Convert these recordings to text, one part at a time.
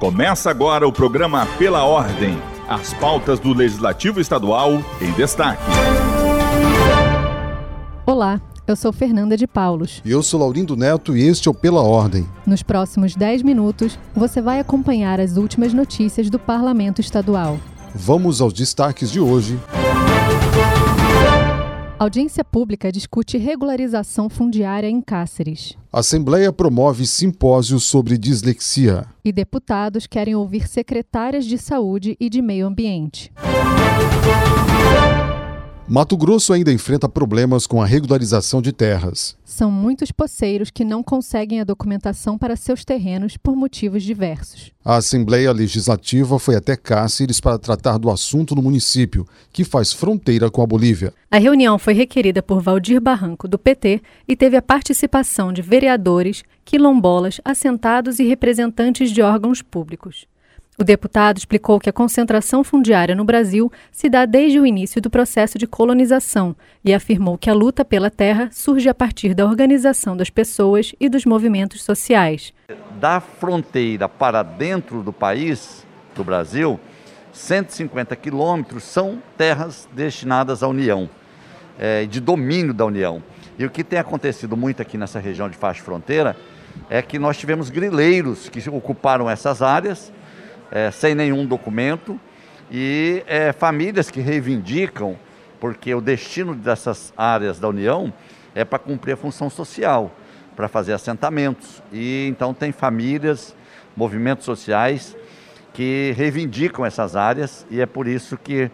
Começa agora o programa Pela Ordem. As pautas do Legislativo Estadual em destaque. Olá, eu sou Fernanda de Paulos. E eu sou Laurindo Neto e este é o Pela Ordem. Nos próximos 10 minutos, você vai acompanhar as últimas notícias do Parlamento Estadual. Vamos aos destaques de hoje. A audiência pública discute regularização fundiária em Cáceres. A Assembleia promove simpósio sobre dislexia. E deputados querem ouvir secretárias de saúde e de meio ambiente. Mato Grosso ainda enfrenta problemas com a regularização de terras. São muitos poceiros que não conseguem a documentação para seus terrenos por motivos diversos. A Assembleia Legislativa foi até Cáceres para tratar do assunto no município, que faz fronteira com a Bolívia. A reunião foi requerida por Valdir Barranco, do PT, e teve a participação de vereadores, quilombolas, assentados e representantes de órgãos públicos. O deputado explicou que a concentração fundiária no Brasil se dá desde o início do processo de colonização e afirmou que a luta pela terra surge a partir da organização das pessoas e dos movimentos sociais. Da fronteira para dentro do país, do Brasil, 150 quilômetros são terras destinadas à União, de domínio da União. E o que tem acontecido muito aqui nessa região de faixa fronteira é que nós tivemos grileiros que ocuparam essas áreas, sem nenhum documento, e famílias que reivindicam, porque o destino dessas áreas da União é para cumprir a função social, para fazer assentamentos. E então tem famílias, movimentos sociais que reivindicam essas áreas, e é por isso que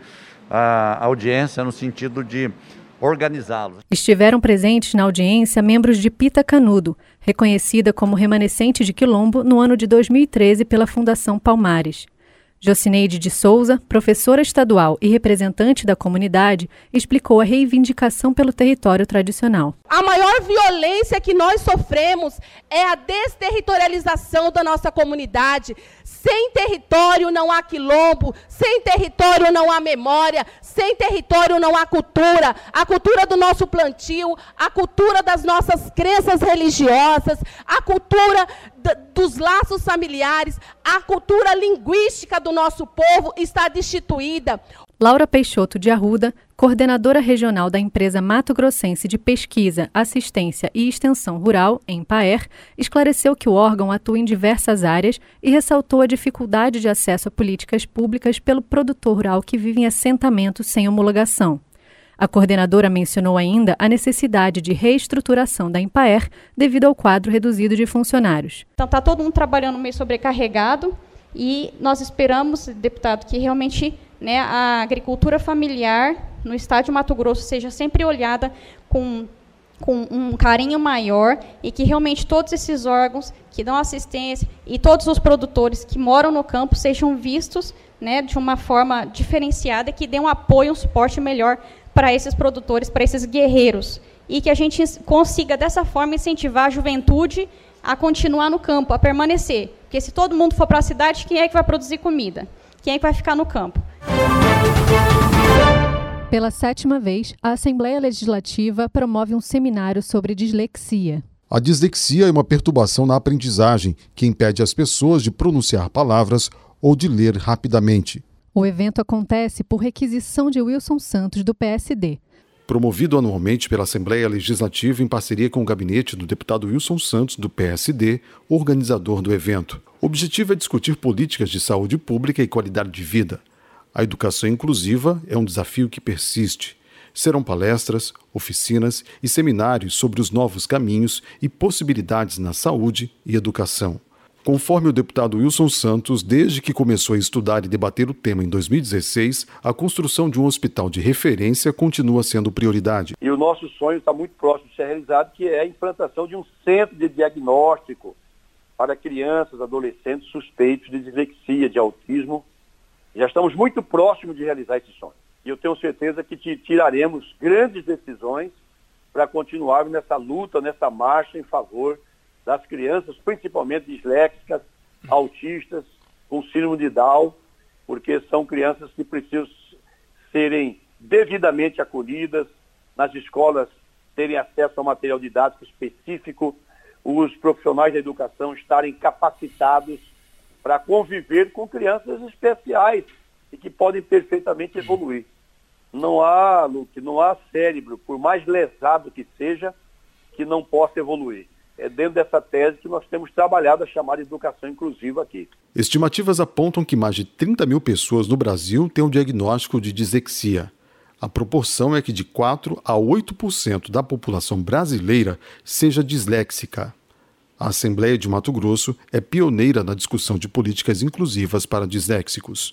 a audiência é no sentido de organizá-los. Estiveram presentes na audiência membros de Pita Canudo, reconhecida como remanescente de Quilombo no ano de 2013 pela Fundação Palmares. Jocineide de Souza, professora estadual e representante da comunidade, explicou a reivindicação pelo território tradicional. A maior violência que nós sofremos é a desterritorialização da nossa comunidade. Sem território não há quilombo, sem território não há memória, sem território não há cultura. A cultura do nosso plantio, a cultura das nossas crenças religiosas, a cultura dos laços familiares, a cultura linguística do nosso povo está destituída. Laura Peixoto de Arruda, coordenadora regional da empresa Mato Grossense de Pesquisa, Assistência e Extensão Rural, EMPAER, esclareceu que o órgão atua em diversas áreas e ressaltou a dificuldade de acesso a políticas públicas pelo produtor rural que vive em assentamento sem homologação. A coordenadora mencionou ainda a necessidade de reestruturação da EMPAER devido ao quadro reduzido de funcionários. Então está todo mundo trabalhando meio sobrecarregado e nós esperamos, deputado, que realmente a agricultura familiar no estado de Mato Grosso seja sempre olhada com um carinho maior e que realmente todos esses órgãos que dão assistência e todos os produtores que moram no campo sejam vistos de uma forma diferenciada, que dê um apoio, um suporte melhor para esses produtores, para esses guerreiros, e que a gente consiga, dessa forma, incentivar a juventude a continuar no campo, a permanecer. Porque se todo mundo for para a cidade, quem é que vai produzir comida? Quem é que vai ficar no campo? Pela 7ª vez, a Assembleia Legislativa promove um seminário sobre dislexia. A dislexia é uma perturbação na aprendizagem que impede as pessoas de pronunciar palavras ou de ler rapidamente. O evento acontece por requisição de Wilson Santos, do PSD. Promovido anualmente pela Assembleia Legislativa em parceria com o gabinete do deputado Wilson Santos, do PSD, organizador do evento. O objetivo é discutir políticas de saúde pública e qualidade de vida. A educação inclusiva é um desafio que persiste. Serão palestras, oficinas e seminários sobre os novos caminhos e possibilidades na saúde e educação. Conforme o deputado Wilson Santos, desde que começou a estudar e debater o tema em 2016, a construção de um hospital de referência continua sendo prioridade. E o nosso sonho está muito próximo de ser realizado, que é a implantação de um centro de diagnóstico para crianças, adolescentes suspeitos de dislexia, de autismo. Já estamos muito próximos de realizar esse sonho. E eu tenho certeza que tiraremos grandes decisões para continuarmos nessa luta, nessa marcha em favor das crianças, principalmente disléxicas, autistas, com síndrome de Down, porque são crianças que precisam serem devidamente acolhidas, nas escolas terem acesso ao material didático específico, os profissionais da educação estarem capacitados para conviver com crianças especiais e que podem perfeitamente evoluir. Não há, Luque, não há cérebro, por mais lesado que seja, que não possa evoluir. É dentro dessa tese que nós temos trabalhado a chamada educação inclusiva aqui. Estimativas apontam que mais de 30 mil pessoas no Brasil têm um diagnóstico de dislexia. A proporção é que de 4% a 8% da população brasileira seja disléxica. A Assembleia de Mato Grosso é pioneira na discussão de políticas inclusivas para disléxicos.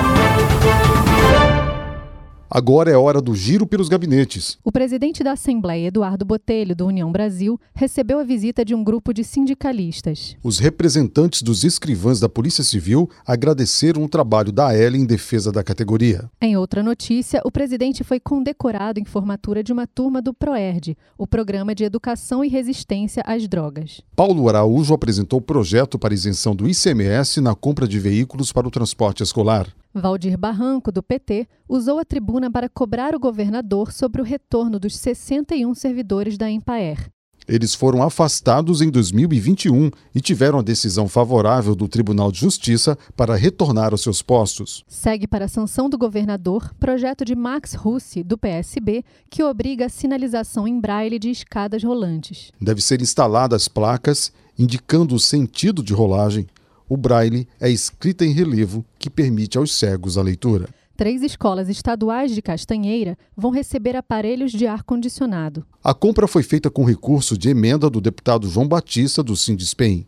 Agora é hora do giro pelos gabinetes. O presidente da Assembleia, Eduardo Botelho, do União Brasil, recebeu a visita de um grupo de sindicalistas. Os representantes dos escrivãs da Polícia Civil agradeceram o trabalho da AEL em defesa da categoria. Em outra notícia, o presidente foi condecorado em formatura de uma turma do PROERD, o Programa de Educação e Resistência às Drogas. Paulo Araújo apresentou o projeto para isenção do ICMS na compra de veículos para o transporte escolar. Valdir Barranco, do PT, usou a tribuna para cobrar o governador sobre o retorno dos 61 servidores da Empaer. Eles foram afastados em 2021 e tiveram a decisão favorável do Tribunal de Justiça para retornar aos seus postos. Segue para a sanção do governador projeto de Max Russi, do PSB, que obriga a sinalização em braille de escadas rolantes. Deve ser instaladas placas indicando o sentido de rolagem. O braille é escrita em relevo que permite aos cegos a leitura. 3 escolas estaduais de Castanheira vão receber aparelhos de ar-condicionado. A compra foi feita com recurso de emenda do deputado João Batista, do Sindespem.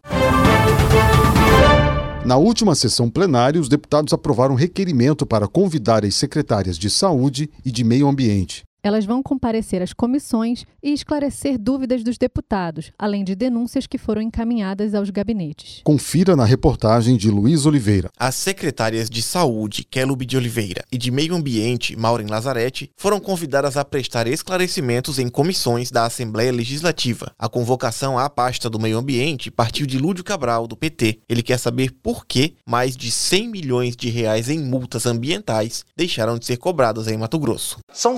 Na última sessão plenária, os deputados aprovaram um requerimento para convidar as secretárias de Saúde e de Meio Ambiente. Elas vão comparecer às comissões e esclarecer dúvidas dos deputados, além de denúncias que foram encaminhadas aos gabinetes. Confira na reportagem de Luiz Oliveira. As secretárias de Saúde, Kelub de Oliveira, e de Meio Ambiente, Maureen Lazarete, foram convidadas a prestar esclarecimentos em comissões da Assembleia Legislativa. A convocação à pasta do Meio Ambiente partiu de Lúdio Cabral, do PT. Ele quer saber por que mais de 100 milhões de reais em multas ambientais deixaram de ser cobradas em Mato Grosso. São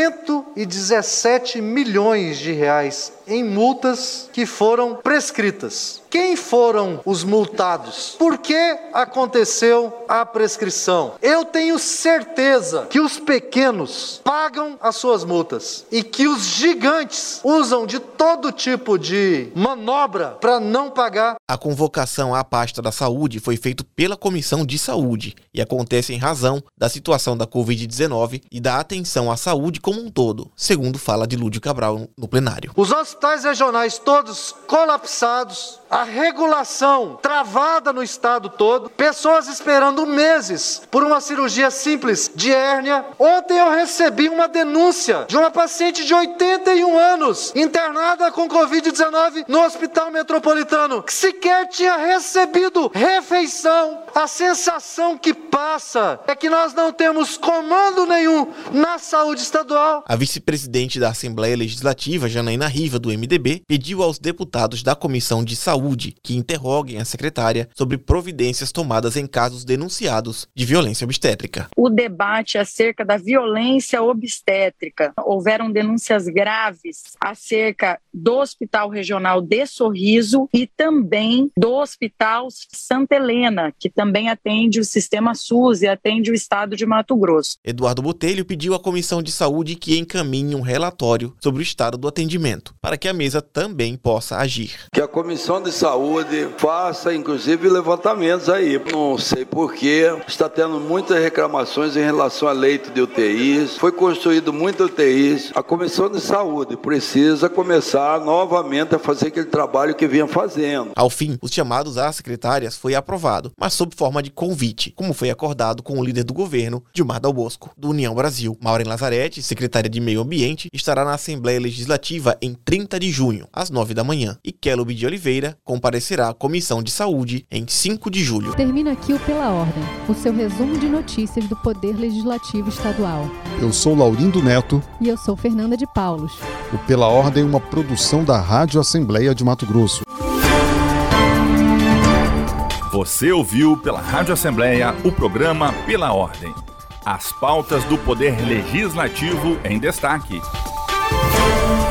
117 milhões de reais em multas que foram prescritas. Quem foram os multados? Por que aconteceu a prescrição? Eu tenho certeza que os pequenos pagam as suas multas e que os gigantes usam de todo tipo de manobra para não pagar. A convocação à pasta da saúde foi feita pela Comissão de Saúde e acontece em razão da situação da Covid-19 e da atenção à saúde como um todo, segundo fala de Lúdio Cabral no plenário. Os hospitais regionais todos colapsados, a regulação travada no estado todo, pessoas esperando meses por uma cirurgia simples de hérnia. Ontem eu recebi uma denúncia de uma paciente de 81 anos, internada com Covid-19 no Hospital Metropolitano, que sequer tinha recebido refeição. A sensação que passa é que nós não temos comando nenhum na saúde estadual. A vice-presidente da Assembleia Legislativa, Janaína Riva, do MDB, pediu aos deputados da Comissão de Saúde que interroguem a secretária sobre providências tomadas em casos denunciados de violência obstétrica. O debate acerca da violência obstétrica, houveram denúncias graves acerca do Hospital Regional de Sorriso e também do Hospital Santa Helena, que também atende o sistema SUS e atende o estado de Mato Grosso. Eduardo Botelho pediu à Comissão de Saúde que encaminhe um relatório sobre o estado do atendimento, para que a mesa também possa agir. Que a Comissão de Saúde faça, inclusive, levantamentos aí. Não sei porquê, está tendo muitas reclamações em relação a leito de UTIs, foi construído muitas UTIs. A Comissão de Saúde precisa começar novamente a fazer aquele trabalho que vinha fazendo. Ao fim, os chamados às secretárias foi aprovado, mas sob forma de convite, como foi acordado com o líder do governo, Gilmar Dal Bosco, do União Brasil. Maureen Lazarete, secretária de Meio Ambiente, estará na Assembleia Legislativa em 30 de junho, às 9 da manhã, e Kelub de Oliveira comparecerá à Comissão de Saúde em 5 de julho. Termina aqui o Pela Ordem, o seu resumo de notícias do Poder Legislativo Estadual. Eu sou Laurindo Neto. E eu sou Fernanda de Paulos. O Pela Ordem é uma produção da Rádio Assembleia de Mato Grosso. Você ouviu pela Rádio Assembleia o programa Pela Ordem. As pautas do Poder Legislativo em destaque.